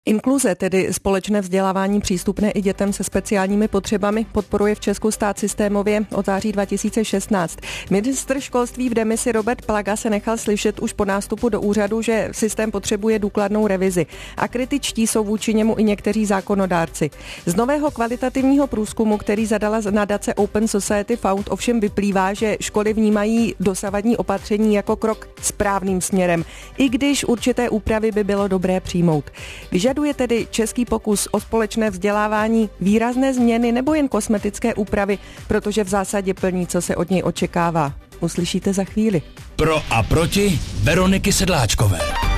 Inkluze, tedy společné vzdělávání přístupné i dětem se speciálními potřebami, podporuje v Česku stát systémově od září 2016. Ministr školství v demisi Robert Plaga se nechal slyšet už po nástupu do úřadu, že systém potřebuje důkladnou revizi. A kritičtí jsou vůči němu i někteří zákonodárci. Z nového kvalitativního průzkumu, který zadala nadace Open Society Fund, ovšem vyplývá, že školy vnímají dosavadní opatření jako krok správným směrem, i když určité úpravy by bylo dobré přijmout. Vyžaduje tedy český pokus o společné vzdělávání výrazné změny nebo jen kosmetické úpravy, protože v zásadě plní, co se od něj očekává. Uslyšíte za chvíli. Pro a proti Veroniky Sedláčkové.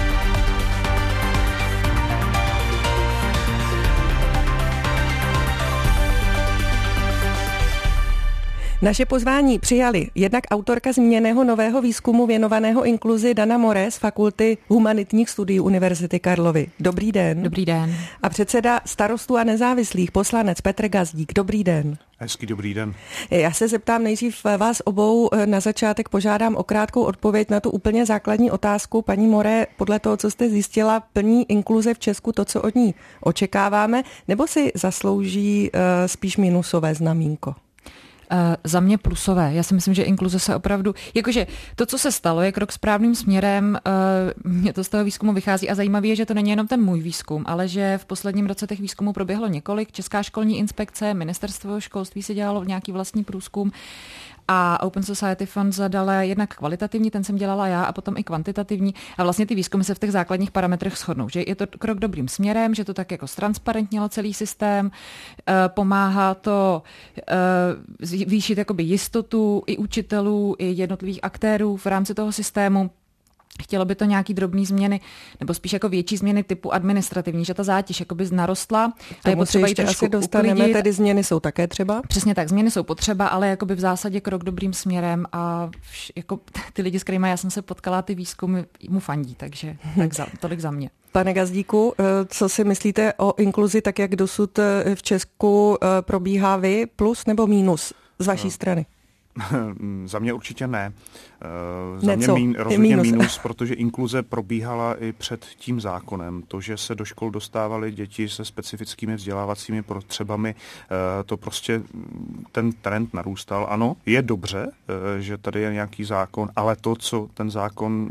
Naše pozvání přijali jednak autorka zmíněného nového výzkumu věnovaného inkluzi Dana More z Fakulty humanitních studií Univerzity Karlovy. Dobrý den. Dobrý den. A předseda Starostů a nezávislých poslanec Petr Gazdík. Dobrý den. Hezký dobrý den. Já se zeptám nejdřív vás obou, na začátek požádám o krátkou odpověď na tu úplně základní otázku. Paní More, podle toho, co jste zjistila, plní inkluze v Česku to, co od ní očekáváme, nebo si zaslouží spíš minusové znamínko? Za mě plusové. Já si myslím, že inkluze se opravdu, jakože to, co se stalo, je krok správným směrem, mě to z toho výzkumu vychází a zajímavé je, že to není jenom ten můj výzkum, ale že v posledním roce těch výzkumů proběhlo několik. Česká školní inspekce, ministerstvo školství si dělalo nějaký vlastní průzkum a Open Society Fund zadala jednak kvalitativní, ten jsem dělala já, a potom i kvantitativní. A vlastně ty výzkumy se v těch základních parametrech shodnou, že je to krok dobrým směrem, že to tak jako ztransparentnilo celý systém, pomáhá to zvýšit jakoby jistotu i učitelů, i jednotlivých aktérů v rámci toho systému. Chtělo by to nějaký drobný změny, nebo spíš jako větší změny typu administrativní, že ta zátěž jakoby narostla. A je potřeba ji asi dostaneme, uklidit. Tedy změny jsou také třeba? Přesně tak, změny jsou potřeba, ale jakoby v zásadě krok dobrým směrem a jako ty lidi, s kterými já jsem se potkala, ty výzkumy mu fandí, takže tolik za mě. Pane Gazdíku, co si myslíte o inkluzi, tak jak dosud v Česku probíhá vy, plus nebo mínus z vaší strany? Za mě určitě ne. Za mě rozhodně mínus, protože inkluze probíhala i před tím zákonem. To, že se do škol dostávaly děti se specifickými vzdělávacími potřebami, to prostě ten trend narůstal. Ano, je dobře, že tady je nějaký zákon, ale to, co ten zákon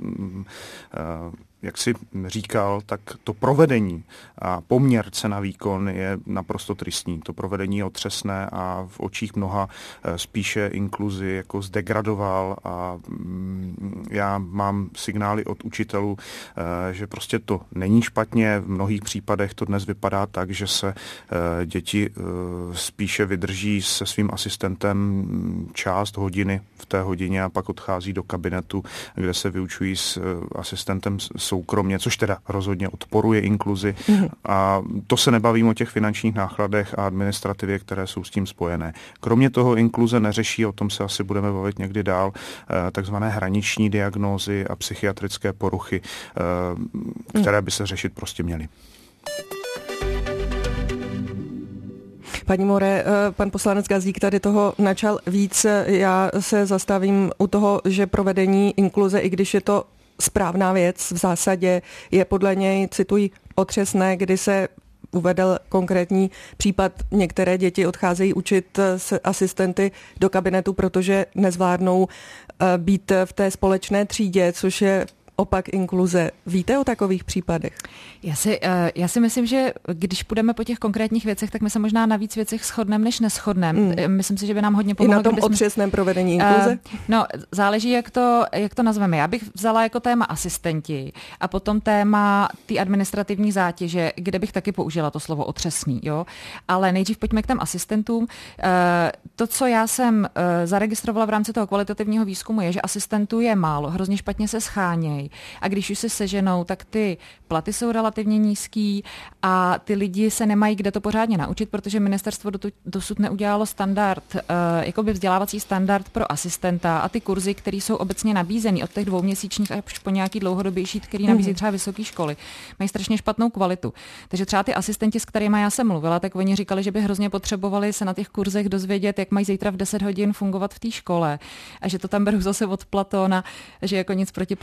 jak si říkal, tak to provedení a poměr cena výkon je naprosto tristní. To provedení je otřesné a v očích mnoha spíše inkluzi jako zdegradoval a já mám signály od učitelů, že prostě to není špatně. V mnohých případech to dnes vypadá tak, že se děti spíše vydrží se svým asistentem část hodiny v té hodině a pak odchází do kabinetu, kde se vyučují s asistentem soukromě, což teda rozhodně odporuje inkluzi. A to se nebavím o těch finančních nákladech a administrativě, které jsou s tím spojené. Kromě toho inkluze neřeší, o tom se asi budeme bavit někdy dál, takzvané hraniční diagnózy a psychiatrické poruchy, které by se řešit prostě měly. Paní More, pan poslanec Gazdík tady toho načal víc. Já se zastavím u toho, že provedení inkluze, i když je to správná věc, v zásadě je podle něj, cituji, otřesné, kdy se uvedl konkrétní případ, některé děti odcházejí učit s asistenty do kabinetu, protože nezvládnou být v té společné třídě, což je opak inkluze. Víte o takových případech? Já si myslím, že když půjdeme po těch konkrétních věcech, tak my se možná na víc věcech shodneme, než neshodneme. Myslím si, že by nám hodně pomohlo. I na tom otřesném provedení inkluze? Záleží, jak to nazveme. Já bych vzala jako téma asistenti a potom téma ty administrativní zátěže, kde bych taky použila to slovo otřesný. Jo? Ale nejdřív pojďme k těm asistentům. To, co já jsem zaregistrovala v rámci toho kvalitativního výzkumu, je, že asistentů je málo, hrozně špatně se schánějí. A když už se seženou, tak ty platy jsou relativně nízký a ty lidi se nemají kde to pořádně naučit, protože ministerstvo dosud neudělalo standard, jakoby vzdělávací standard pro asistenta a ty kurzy, které jsou obecně nabízeny od těch 2měsíčních až po nějaký dlouhodobější, který nabízí třeba vysoké školy, mají strašně špatnou kvalitu. Takže třeba ty asistenti, s kterými já jsem mluvila, tak oni říkali, že by hrozně potřebovali se na těch kurzech dozvědět, jak mají zítra v 10 hodin fungovat v té škole a že to tam berou zase od Platona, že jako nic proti Platonovi.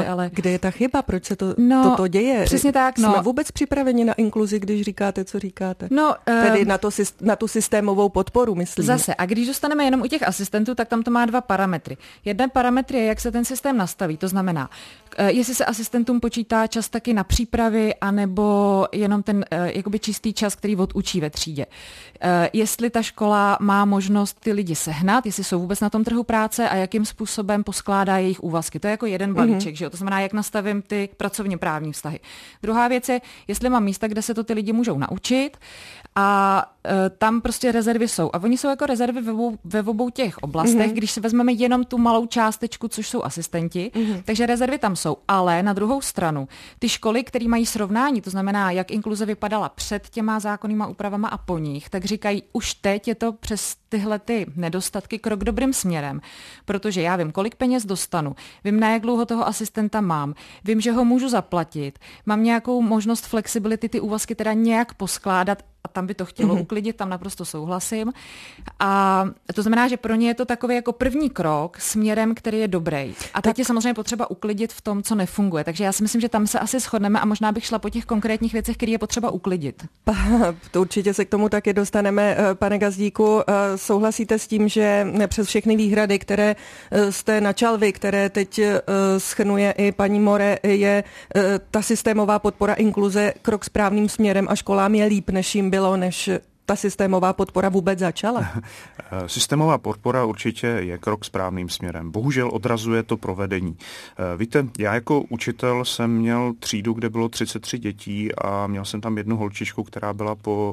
ale... Kde je ta chyba? Proč se toto děje? Přesně tak. Jsme vůbec připraveni na inkluzi, když říkáte, co říkáte? Tedy na tu systémovou podporu, myslím. Zase, a když dostaneme jenom u těch asistentů, tak tam to má 2 parametry. Jeden parametr je, jak se ten systém nastaví, to znamená, jestli se asistentům počítá čas taky na přípravy, anebo jenom ten jakoby čistý čas, který odučí ve třídě. Jestli ta škola má možnost ty lidi sehnat, jestli jsou vůbec na tom trhu práce a jakým způsobem poskládá jejich úvazky. To je jako jeden balíček, že jo? To znamená, jak nastavím ty pracovně právní vztahy. Druhá věc je, jestli mám místa, kde se to ty lidi můžou naučit a tam prostě rezervy jsou. A oni jsou jako rezervy ve obou těch oblastech, když si vezmeme jenom tu malou částečku, což jsou asistenti, takže rezervy tam jsou. Ale na druhou stranu, ty školy, které mají srovnání, to znamená, jak inkluze vypadala před těma zákonnýma úpravama a po nich, tak říkají, už teď je to přes tyhle ty nedostatky krok dobrým směrem, protože já vím, kolik peněz dostanu, vím, na jak dlouho toho asistenta mám, vím, že ho můžu zaplatit, mám nějakou možnost flexibility ty úvazky teda nějak poskládat a tam by to chtělo uklidit, tam naprosto souhlasím. A to znamená, že pro ně je to takový jako první krok směrem, který je dobrý. A teď je samozřejmě potřeba uklidit v tom, co nefunguje. Takže já si myslím, že tam se asi shodneme a možná bych šla po těch konkrétních věcech, které je potřeba uklidit. To určitě se k tomu taky dostaneme, pane Gazdíku. Souhlasíte s tím, že přes všechny výhrady, které jste načal vy, které teď shrnuje i paní More, je ta systémová podpora inkluze krok správným směrem a školám je líp, než jim bylo, než ta systémová podpora vůbec začala? Systémová podpora určitě je krok správným směrem. Bohužel odrazuje to provedení. Víte, já jako učitel jsem měl třídu, kde bylo 33 dětí a měl jsem tam jednu holčičku, která byla po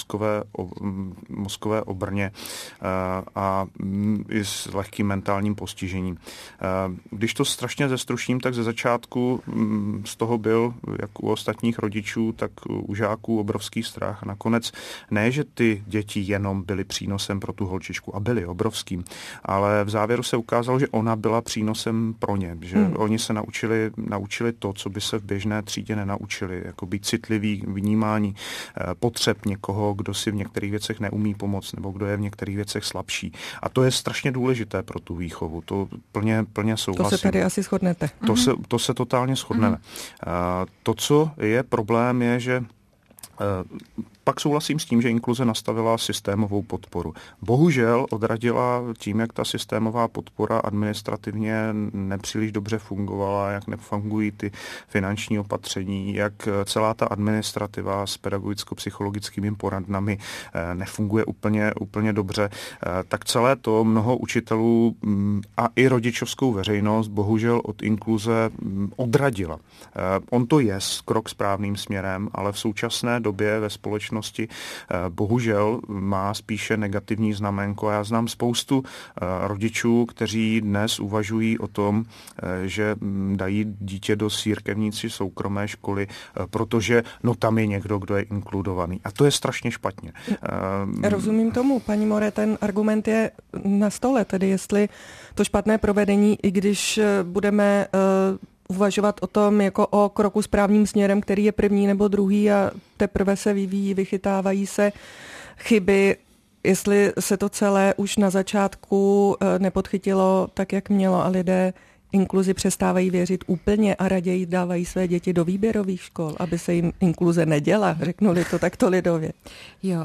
mozkové obrně a i s lehkým mentálním postižením. Když to strašně zestrušním, tak ze začátku z toho byl, jak u ostatních rodičů, tak u žáků obrovský strach. Nakonec ne, že ty děti jenom byly přínosem pro tu holčičku a byly obrovským, ale v závěru se ukázalo, že ona byla přínosem pro ně, že oni se naučili to, co by se v běžné třídě nenaučili, jako být citlivý, vnímání potřeb někoho, kdo si v některých věcech neumí pomoct nebo kdo je v některých věcech slabší. A to je strašně důležité pro tu výchovu. To plně souhlasím. To se tady asi shodnete. To se totálně shodneme. To, co je problém, je, že pak souhlasím s tím, že inkluze nastavila systémovou podporu. Bohužel odradila tím, jak ta systémová podpora administrativně nepříliš dobře fungovala, jak nefungují ty finanční opatření, jak celá ta administrativa s pedagogicko-psychologickými poradnami nefunguje úplně dobře, tak celé to mnoho učitelů a i rodičovskou veřejnost bohužel od inkluze odradila. On to je krok správným směrem, ale v současné době ve společnosti bohužel má spíše negativní znaménko. Já znám spoustu rodičů, kteří dnes uvažují o tom, že dají dítě do církevní či soukromé školy, protože tam je někdo, kdo je inkludovaný. A to je strašně špatně. Rozumím tomu, paní More, ten argument je na stole, tedy jestli to špatné provedení, i když budeme uvažovat o tom jako o kroku správným směrem, který je první nebo druhý a teprve se vyvíjí, vychytávají se chyby, jestli se to celé už na začátku nepodchytilo tak, jak mělo a lidé inkluzi přestávají věřit úplně a raději dávají své děti do výběrových škol, aby se jim inkluze neděla, řeknuli to takto lidově. Jo,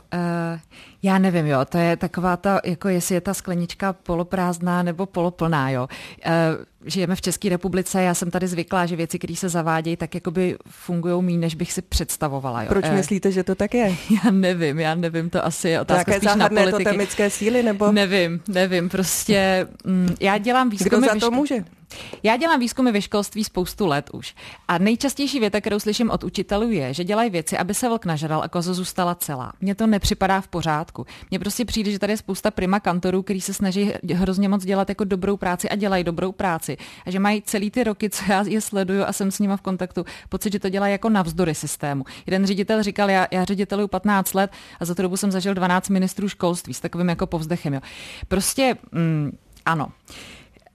já nevím, to je taková ta, jako jestli je ta sklenička poloprázdná nebo poloplná, jo. Žijeme v České republice, já jsem tady zvyklá, že věci, které se zavádějí, tak jakoby fungujou méně, než bych si představovala. Jo. Proč myslíte, že to tak je? Já nevím, to asi je otázka spíš na politiky. Jaké totemické síly, nebo? Nevím, prostě já dělám výzkumy. Kdo za to může? Já dělám výzkumy ve školství spoustu let už. A nejčastější věta, kterou slyším od učitelů, je, že dělají věci, aby se vlk nažral a koza zůstala celá. Mně to nepřipadá v pořádku. Mně prostě přijde, že tady je spousta prima kantorů, kteří se snaží hrozně moc dělat jako dobrou práci a dělají dobrou práci. A že mají celý ty roky, co já je sleduju a jsem s nima v kontaktu, pocit, že to dělají jako navzdory systému. Jeden ředitel říkal, já řediteluju 15 let a za tu dobu jsem zažil 12 ministrů školství s takovým jako povzdechem. Jo. Prostě ano.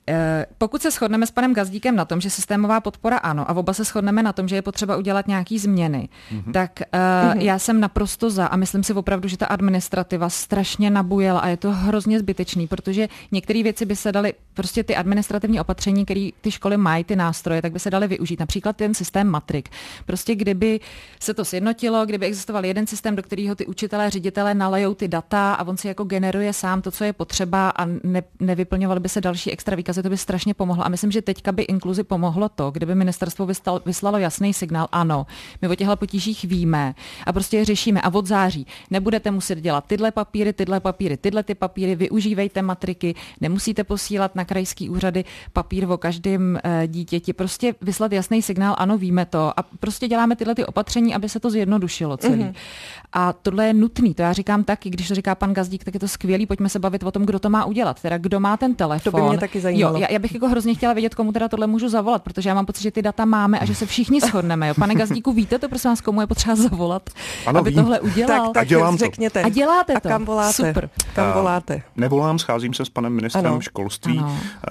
Pokud se shodneme s panem Gazdíkem na tom, že systémová podpora ano, a oba se shodneme na tom, že je potřeba udělat nějaký změny, tak já jsem naprosto za a myslím si opravdu, že ta administrativa strašně nabujela a je to hrozně zbytečný, protože některé věci by se daly, prostě ty administrativní opatření, které ty školy mají, ty nástroje, tak by se daly využít. Například ten systém matrik. Prostě kdyby se to sjednotilo, kdyby existoval jeden systém, do kterého ty učitelé, ředitelé nalejou ty data a on si jako generuje sám to, co je potřeba a nevyplňovaly by se další extra výkazy, to by strašně pomohlo. A myslím, že teďka by inkluzi pomohlo to, kdyby ministerstvo vyslalo jasný signál, ano, my o těchto potížích víme a prostě je řešíme a od září nebudete muset dělat tyhle papíry, tyhle ty papíry, využívejte matriky, nemusíte posílat na krajský úřady papír o každém dítěti, prostě vyslat jasný signál, ano, víme to a prostě děláme tyhle ty opatření, aby se to zjednodušilo celý. A tohle je nutný, to já říkám taky, když to říká pan Gazdík, tak je to skvělý, pojďme se bavit o tom, kdo to má udělat, teda kdo má ten telefon. To by mě taky zajímalo. Jo, já bych jako hrozně chtěla vědět, komu teda tohle můžu zavolat, protože já mám pocit, že ty data máme a že se všichni shodneme. Jo. Pane Gazdíku, víte to, prosím vás, komu je potřeba zavolat, ano, aby tohle udělal? Tak dělám řekněte. A děláte to. A kam voláte? Super. Kam voláte? Nevolám, scházím se s panem ministrem školství.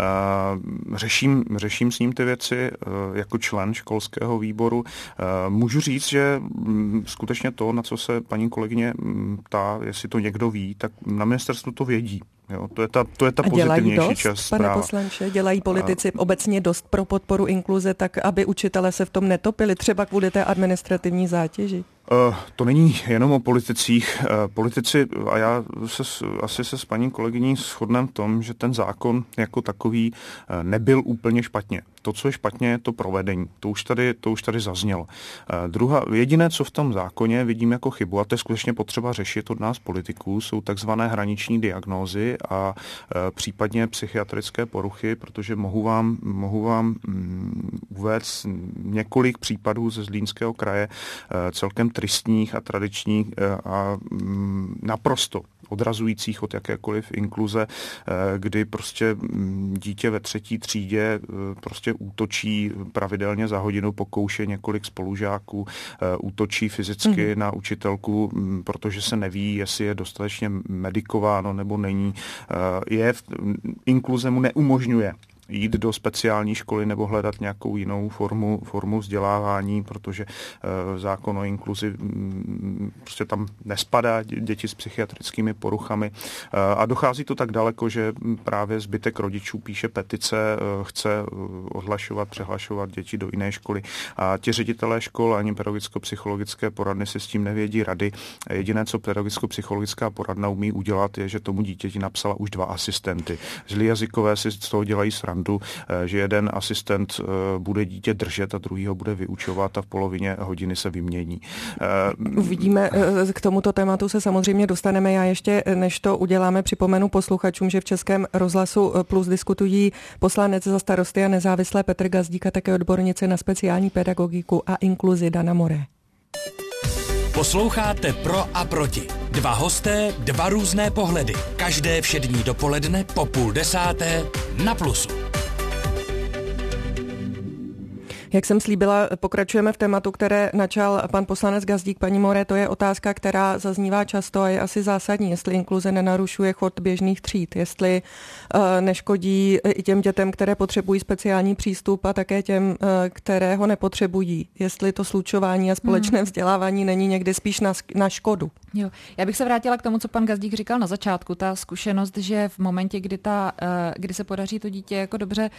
Řeším s ním ty věci jako člen školského výboru. Můžu říct, že skutečně to, na co se paní kolegyně ptá, jestli to někdo ví, tak na ministerstvu to vědí. Jo, to je ta pozitivnější část zpráva. Pane poslanče, dělají politici obecně dost pro podporu inkluze, tak aby učitelé se v tom netopili, třeba kvůli té administrativní zátěži? To není jenom o politicích. Politici, a já asi se s paní kolegyní shodneme v tom, že ten zákon jako takový nebyl úplně špatně. To, co je špatně, je to provedení. To už tady zaznělo. Jediné, co v tom zákoně vidím jako chybu, a to je skutečně potřeba řešit od nás politiků, jsou takzvané hraniční diagnózy a případně psychiatrické poruchy, protože mohu vám uvést několik případů ze Zlínského kraje, celkem tristních a tradičních a naprosto odrazujících od jakékoliv inkluze, kdy prostě dítě ve 3. třídě prostě útočí pravidelně za hodinu, pokouše několik spolužáků, útočí fyzicky na učitelku, protože se neví, jestli je dostatečně medikováno nebo není. Inkluze mu neumožňuje jít do speciální školy nebo hledat nějakou jinou formu vzdělávání, protože zákon o inkluzi prostě tam nespadá děti s psychiatrickými poruchami a dochází to tak daleko, že právě zbytek rodičů píše petice, chce přehlašovat děti do jiné školy a ti ředitelé škol ani pedagogicko-psychologické poradny si s tím nevědí rady. Jediné, co pedagogicko-psychologická poradna umí udělat, je, že tomu dítěti napsala už 2 asistenty. Zlí jazykové si z toho dělají srandu, že jeden asistent bude dítě držet a druhý ho bude vyučovat a v polovině hodiny se vymění. Uvidíme, k tomuto tématu se samozřejmě dostaneme. Já ještě, než to uděláme, připomenu posluchačům, že v Českém rozhlasu Plus diskutují poslanec za Starosty a nezávislé Petr Gazdík a také odbornice na speciální pedagogiku a inkluzi Dana Moré. Posloucháte Pro a proti. 2 hosté, 2 různé pohledy. Každé všední dopoledne po 9:30 na Plusu. Jak jsem slíbila, pokračujeme v tématu, které načal pan poslanec Gazdík. Paní Moré, to je otázka, která zaznívá často a je asi zásadní, jestli inkluze nenarušuje chod běžných tříd, jestli neškodí i těm dětem, které potřebují speciální přístup a také těm, které ho nepotřebují. Jestli to slučování a společné vzdělávání není někdy spíš na škodu. Jo. Já bych se vrátila k tomu, co pan Gazdík říkal na začátku. Ta zkušenost, že v momentě, kdy se podaří to dítě jako dobře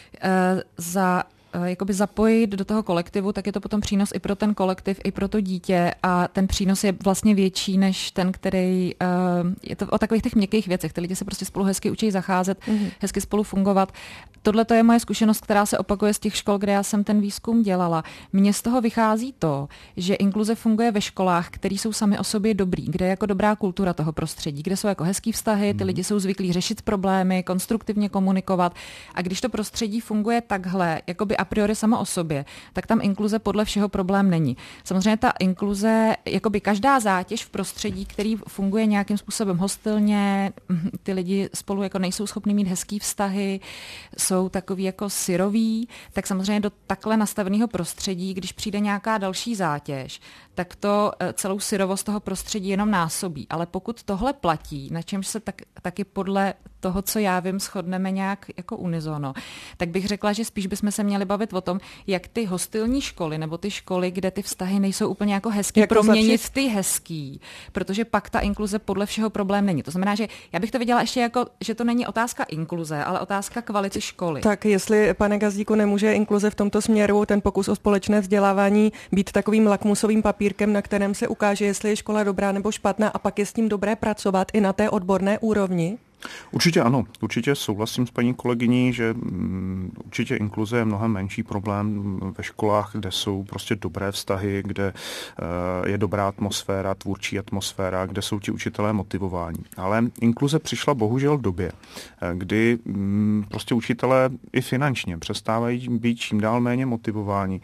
jakoby zapojit do toho kolektivu, tak je to potom přínos i pro ten kolektiv, i pro to dítě a ten přínos je vlastně větší než ten, který je to o takových těch měkkých věcech. Ty lidi se prostě spolu hezky učí zacházet, hezky spolu fungovat. Tohle to je moje zkušenost, která se opakuje z těch škol, kde já jsem ten výzkum dělala. Mně z toho vychází to, že inkluze funguje ve školách, které jsou sami o sobě dobrý, kde je jako dobrá kultura toho prostředí, kde jsou jako hezký vztahy, ty lidi jsou zvyklí řešit problémy, konstruktivně komunikovat a když to prostředí funguje takhle, jakoby a priori samo o sobě, tak tam inkluze podle všeho problém není. Samozřejmě ta inkluze, jakoby každá zátěž v prostředí, který funguje nějakým způsobem hostilně, ty lidi spolu jako nejsou schopni mít hezký vztahy, jsou takový jako syroví, tak samozřejmě do takhle nastaveného prostředí, když přijde nějaká další zátěž, tak to celou syrovost toho prostředí jenom násobí. Ale pokud tohle platí, na čemž se taky podle toho, co já vím, shodneme nějak jako unizono, tak bych řekla, že spíš bychom se měli bavit o tom, jak ty hostilní školy nebo ty školy, kde ty vztahy nejsou úplně jako hezký, jako proměnit v ty hezký, protože pak ta inkluze podle všeho problém není. To znamená, že já bych to viděla ještě jako, že to není otázka inkluze, ale otázka kvality školy. Tak jestli, pane Gazdíku, nemůže inkluze v tomto směru, ten pokus o společné vzdělávání, být takovým lakmusovým papírkem, na kterém se ukáže, jestli je škola dobrá nebo špatná, a pak je s tím dobré pracovat i na té odborné úrovni? Určitě ano, určitě souhlasím s paní kolegyní, že určitě inkluze je mnohem menší problém ve školách, kde jsou prostě dobré vztahy, kde je dobrá atmosféra, tvůrčí atmosféra, kde jsou ti učitelé motivováni. Ale inkluze přišla bohužel v době, kdy prostě učitelé i finančně přestávají být čím dál méně motivováni.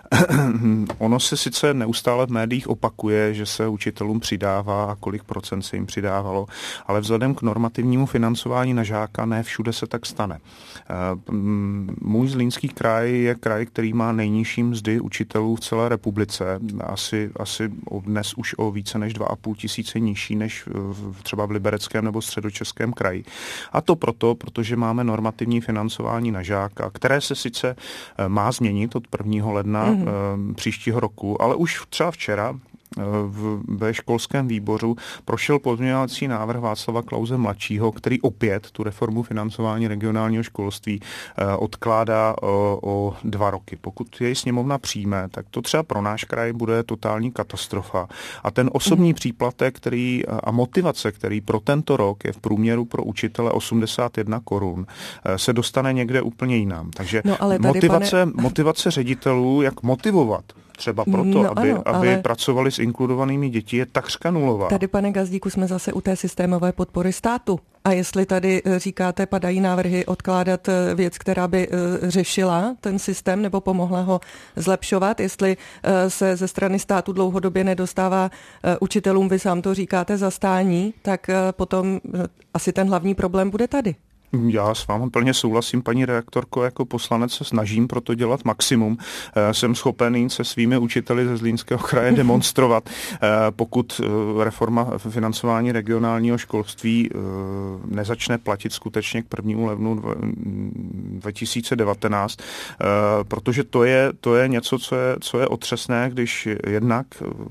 Ono se sice neustále v médiích opakuje, že se učitelům přidává a kolik procent se jim přidávalo, ale vzhledem k normativnímu financování na žáka ne všude se tak stane. Můj Zlínský kraj je kraj, který má nejnižší mzdy učitelů v celé republice. Asi dnes už o více než 2,5 tisíce nižší než třeba v Libereckém nebo Středočeském kraji. A to protože máme normativní financování na žáka, které se sice má změnit od 1. ledna příštího roku, ale už třeba včera ve školském výboru prošel pozměňovací návrh Václava Klause mladšího, který opět tu reformu financování regionálního školství odkládá o 2 roky. Pokud jej sněmovna přijme, tak to třeba pro náš kraj bude totální katastrofa. A ten osobní příplatek, a motivace, který pro tento rok je v průměru pro učitele 81 korun, se dostane někde úplně jinam. Takže motivace ředitelů, jak motivovat třeba proto, aby pracovali s inkludovanými děti, je takřka nulová. Tady, pane Gazdíku, jsme zase u té systémové podpory státu. A jestli tady říkáte, padají návrhy odkládat věc, která by řešila ten systém nebo pomohla ho zlepšovat, jestli se ze strany státu dlouhodobě nedostává učitelům, vy sám to říkáte, zastání, tak potom asi ten hlavní problém bude tady. Já s vámi plně souhlasím, paní redaktorko, jako poslanec se snažím pro to dělat maximum. Jsem schopen se svými učiteli ze Zlínského kraje demonstrovat. Pokud reforma financování regionálního školství nezačne platit skutečně k 1. lednu 2019, protože to je něco, co je otřesné, když jednak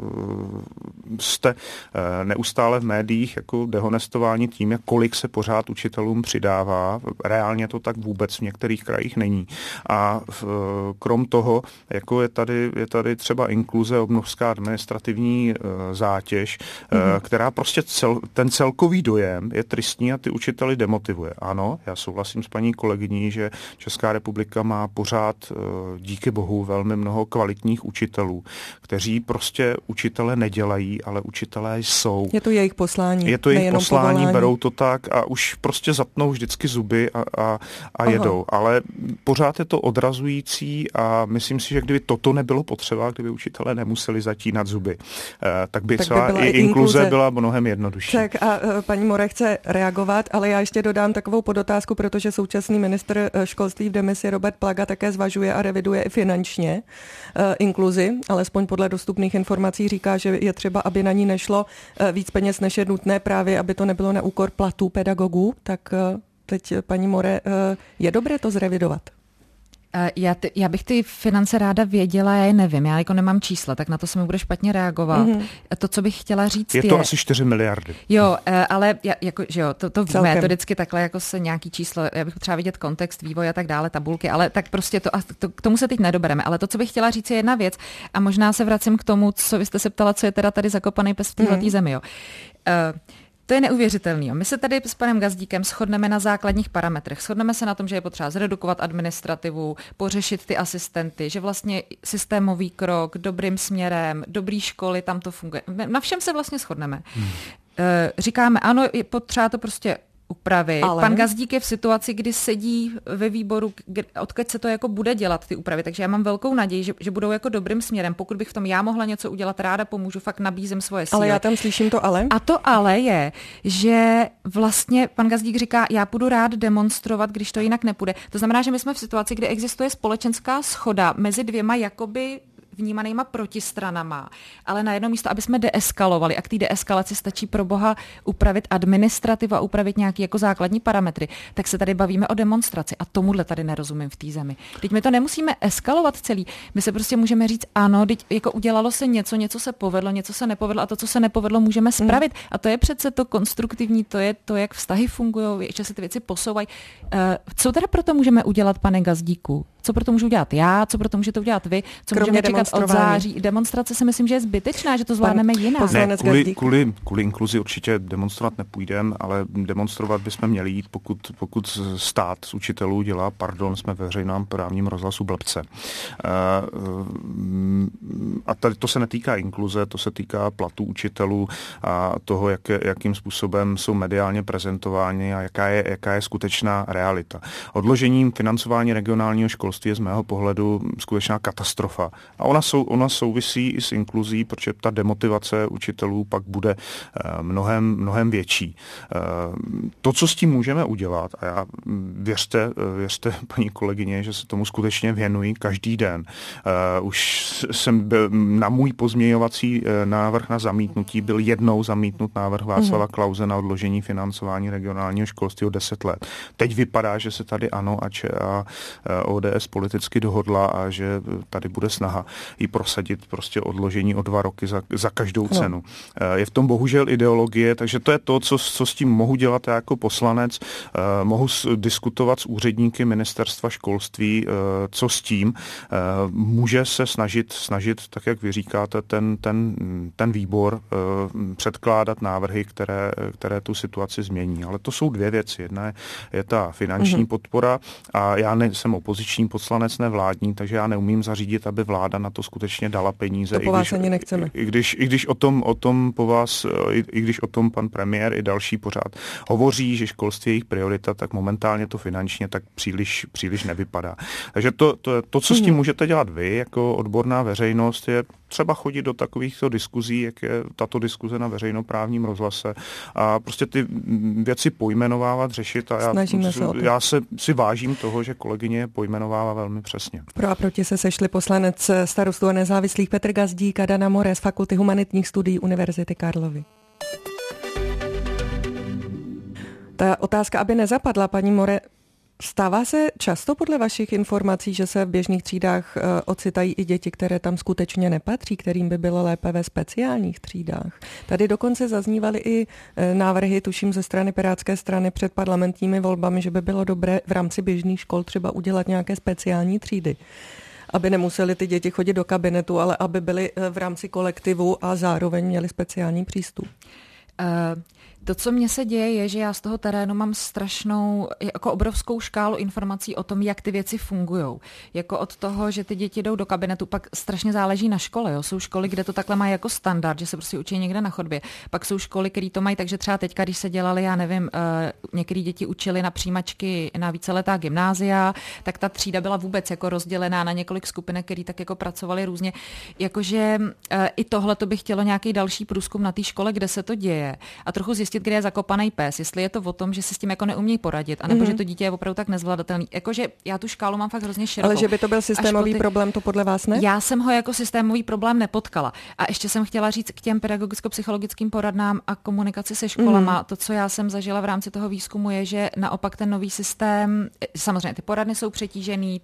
jste neustále v médiích jako dehonestováni tím, kolik se pořád učitelům přidává. Reálně to tak vůbec v některých krajích není. A krom toho, jako je tady třeba inkluze, obrovská administrativní zátěž, která prostě ten celkový dojem je tristní a ty učiteli demotivuje. Ano, já souhlasím s paní kolegyní, že Česká republika má pořád díky bohu velmi mnoho kvalitních učitelů, kteří prostě učitele nedělají, ale učitelé jsou. Je to jejich poslání. Je to jejich poslání, berou to tak a už prostě zapnou vždycky zuby a jedou. Ale pořád je to odrazující a myslím si, že kdyby toto nebylo potřeba, kdyby učitelé nemuseli zatínat zuby, tak by celá i inkluze byla mnohem jednodušší. Tak a paní More chce reagovat, ale já ještě dodám takovou podotázku, protože současný ministr školství v demisi Robert Plaga také zvažuje a reviduje i finančně inkluzi, alespoň podle dostupných informací říká, že je třeba, aby na ní nešlo víc peněz, než je nutné, právě aby to nebylo na úkor platů pedagogů, tak teď, paní More, je dobré to zrevidovat? Já bych ty finance ráda věděla, já je nevím, já jako nemám čísla, tak na to se mi bude špatně reagovat. To, co bych chtěla říct, je to asi 4 miliardy. Jo, ale to víme, to vždycky takhle jako se nějaký číslo, já bych potřeba vidět kontext, vývoj a tak dále, tabulky, ale tak prostě k tomu se teď nedobereme. Ale to, co bych chtěla říct, je jedna věc a možná se vracím k tomu, co vy jste se ptala, co je teda tady zakopaný pes v této zemi. Jo. To je neuvěřitelný. My se tady s panem Gazdíkem shodneme na základních parametrech. Shodneme se na tom, že je potřeba zredukovat administrativu, pořešit ty asistenty, že vlastně systémový krok dobrým směrem, dobrý školy, tam to funguje. Na všem se vlastně shodneme. Říkáme, ano, je potřeba to prostě úpravy. Ale pan Gazdík je v situaci, kdy sedí ve výboru, odkud se to jako bude dělat, ty úpravy. Takže já mám velkou naději, že budou jako dobrým směrem. Pokud bych v tom já mohla něco udělat, ráda pomůžu, fakt nabízím svoje síly. Ale já tam slyším to ale. A to ale je, že vlastně pan Gazdík říká, já budu rád demonstrovat, když to jinak nepůjde. To znamená, že my jsme v situaci, kdy existuje společenská shoda mezi dvěma jakoby vnímanýma protistranama, ale na jedno místo, aby jsme deeskalovali a k té deeskalaci stačí pro boha upravit administrativu a upravit nějaký jako základní parametry, tak se tady bavíme o demonstraci a tomuhle tady nerozumím v té zemi. Teď my to nemusíme eskalovat celý, my se prostě můžeme říct ano, teď jako udělalo se něco se povedlo, něco se nepovedlo a to, co se nepovedlo, můžeme spravit a to je přece to konstruktivní, to je to, jak vztahy fungují, že se ty věci posouvají. Co teda proto můžeme udělat, pane Gazdíku? Co proto můžu udělat já, co proto můžete udělat vy, co můžeme čekat od září? Demonstrace si myslím, že je zbytečná, že to zvládneme jinak. Ne, kvůli inkluzi určitě demonstrovat nepůjdeme, ale demonstrovat bychom měli jít, pokud stát z učitelů dělá, jsme ve veřejném právním rozhlasu blbce. A tady to se netýká inkluze, to se týká platů učitelů a toho, jakým způsobem jsou mediálně prezentováni a jaká je skutečná realita. Odložením financování regionálního školství je z mého pohledu skutečná katastrofa. A ona souvisí i s inkluzí, protože ta demotivace učitelů pak bude mnohem větší. To, co s tím můžeme udělat, a já věřte paní kolegyně, že se tomu skutečně věnují každý den. Už jsem byl, na můj pozměňovací návrh na zamítnutí byl jednou zamítnut návrh Václava Klause na odložení financování regionálního školství o 10 let. Teď vypadá, že se tady ANO a ODS politicky dohodla a že tady bude snaha ji prosadit prostě odložení o 2 roky za každou cenu. Je v tom bohužel ideologie, takže to je to, co s tím mohu dělat já jako poslanec. Mohu diskutovat s úředníky ministerstva školství, co s tím. Může se snažit, tak jak vy říkáte, ten výbor předkládat návrhy, které tu situaci změní. Ale to jsou 2 věci. Jedna je ta finanční podpora a já jsem opoziční poslanec, nevládní, takže já neumím zařídit, aby vláda na to skutečně dala peníze. To po vás ani nechceme. I když o tom po vás, i když o tom pan premiér i další pořád hovoří, že školství je jejich priorita, tak momentálně to finančně tak příliš nevypadá. Takže to, co s tím můžete dělat vy, jako odborná veřejnost, je třeba chodit do takovýchto diskuzí, jak je tato diskuze na veřejnoprávním rozhlase a prostě ty věci pojmenovávat, řešit a já si vážím toho, že kolegyně je pojmenovává velmi přesně. Pro a proti se sešli poslanec Starostů a nezávislých Petr Gazdík a Dana More z Fakulty humanitních studií Univerzity Karlovy. Ta otázka, aby nezapadla, paní More, stává se často podle vašich informací, že se v běžných třídách ocitají i děti, které tam skutečně nepatří, kterým by bylo lépe ve speciálních třídách? Tady dokonce zaznívaly i návrhy, tuším ze strany Pirátské strany před parlamentními volbami, že by bylo dobré v rámci běžných škol třeba udělat nějaké speciální třídy, aby nemuseli ty děti chodit do kabinetu, ale aby byly v rámci kolektivu a zároveň měli speciální přístup. To, co mně se děje, je, že já z toho terénu mám jako obrovskou škálu informací o tom, jak ty věci fungujou. Jako od toho, že ty děti jdou do kabinetu, pak strašně záleží na škole. Jo. Jsou školy, kde to takhle mají jako standard, že se prostě učí někde na chodbě. Pak jsou školy, které to mají, takže třeba teďka, když se dělali, já nevím, některé děti učili na přijímačky na víceletá gymnázia, tak ta třída byla vůbec jako rozdělená na několik skupinek, které tak jako pracovaly různě. Jakože i tohle to by chtělo nějaký další průzkum na té škole, kde se to děje. A trochu zjistit, kde je zakopaný pes, jestli je to o tom, že se s tím jako neumějí poradit, anebo že to dítě je opravdu tak nezvladatelný. Jakože já tu škálu mám fakt hrozně širokou. Ale že by to byl systémový problém, to podle vás ne? Já jsem ho jako systémový problém nepotkala. A ještě jsem chtěla říct k těm pedagogicko-psychologickým poradnám a komunikaci se školama. To, co já jsem zažila v rámci toho výzkumu, je, že naopak ten nový systém, samozřejmě ty poradny jsou přetížený,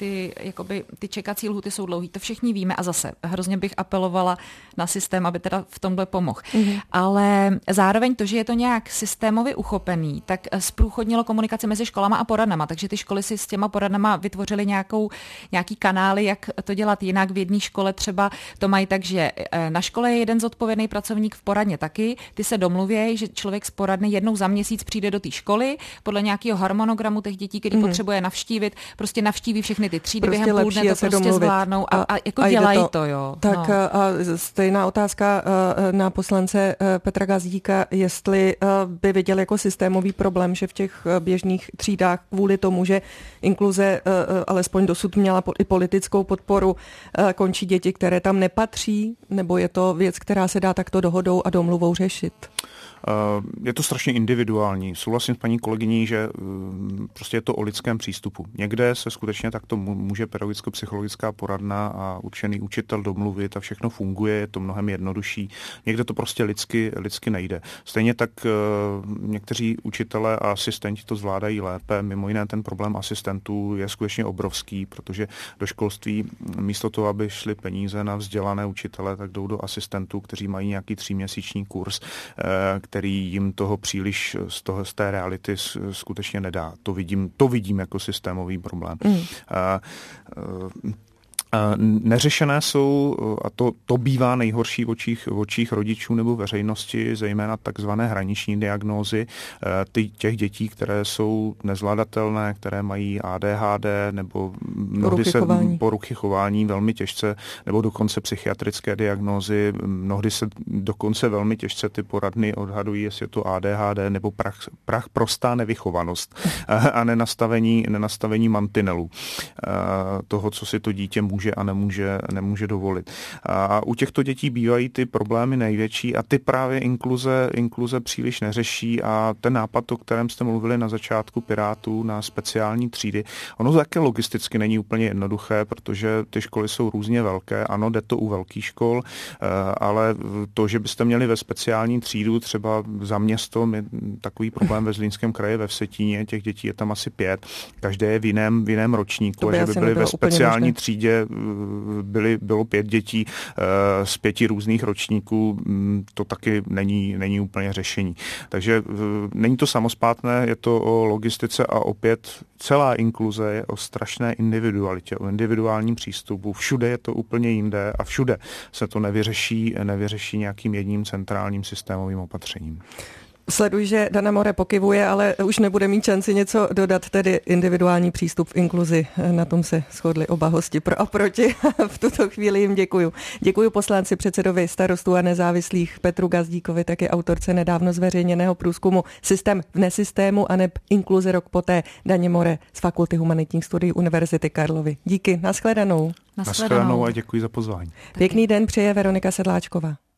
ty čekací lhuty jsou dlouhý, to všichni víme a zase hrozně bych apelovala na systém, aby teda v tomhle pomohl. Ale zároveň to, že je to nějak systémově uchopený, tak zprůchodnilo komunikaci mezi školama a poradnama, takže ty školy si s těma poradnama vytvořily nějaký kanály, jak to dělat jinak. V jedné škole třeba to mají tak, že na škole je jeden zodpovědný pracovník, v poradně taky, ty se domluvějí, že člověk z poradny jednou za měsíc přijde do té školy, podle nějakého harmonogramu těch dětí, který potřebuje navštívit, prostě navštíví všechny ty třídy, prostě během půl dne to prostě domluvit. Zvládnou a jako dělají to, jo. Tak a stejná otázka na poslance Petra Gazdíka, jestli jestli by viděl jako systémový problém, že v těch běžných třídách kvůli tomu, že inkluze alespoň dosud měla i politickou podporu, končí děti, které tam nepatří, nebo je to věc, která se dá takto dohodou a domluvou řešit? Je to strašně individuální. Souhlasím s paní kolegyní, že prostě je to o lidském přístupu. Někde se skutečně takto může pedagogicko-psychologická poradna a určený učitel domluvit a všechno funguje, je to mnohem jednodušší. Někde to prostě lidsky nejde. Stejně tak někteří učitelé a asistenti to zvládají lépe. Mimo jiné ten problém asistentů je skutečně obrovský, protože do školství místo toho, aby šly peníze na vzdělané učitele, tak jdou do asistentů, kteří mají nějaký 3měsíční kurz, který jim toho příliš z té reality skutečně nedá. To vidím jako systémový problém. Neřešené jsou, a to bývá nejhorší v očích rodičů nebo veřejnosti, zejména takzvané hraniční diagnózy těch dětí, které jsou nezvladatelné, které mají ADHD nebo mnohdy poruchy chování velmi těžce, nebo dokonce psychiatrické diagnózy. Mnohdy se dokonce velmi těžce ty poradny odhadují, jestli je to ADHD nebo prostá nevychovanost a nenastavení mantinelů toho, co si to dítě může a nemůže dovolit. A u těchto dětí bývají ty problémy největší a ty právě inkluze příliš neřeší a ten nápad, o kterém jste mluvili na začátku Pirátů na speciální třídy, ono také logisticky není úplně jednoduché, protože ty školy jsou různě velké, ano, jde to u velkých škol, ale to, že byste měli ve speciální třídu třeba za město, takový problém ve Zlínském kraji ve Vsetíně, těch dětí je tam asi 5, každé je v jiném ročníku, a že by byly ve speciální třídě bylo 5 dětí z 5 různých ročníků, to taky není úplně řešení. Takže není to samospátné, je to o logistice a opět celá inkluze je o strašné individualitě, o individuálním přístupu. Všude je to úplně jinde a všude se to nevyřeší nějakým jedním centrálním systémovým opatřením. Sleduji, že Dana More pokyvuje, ale už nebude mít šanci něco dodat, tedy individuální přístup v inkluzi. Na tom se shodli oba hosti pro a proti. V tuto chvíli jim děkuju. Děkuju poslanci, předsedovi Starostů a nezávislých Petru Gazdíkovi, také autorce nedávno zveřejněného průzkumu Systém v nesystému aneb inkluze rok poté, Daně More z Fakulty humanitních studií Univerzity Karlovy. Díky, nashledanou. Nashledanou a děkuji za pozvání. Pěkný den přeje Veronika Sedláčková.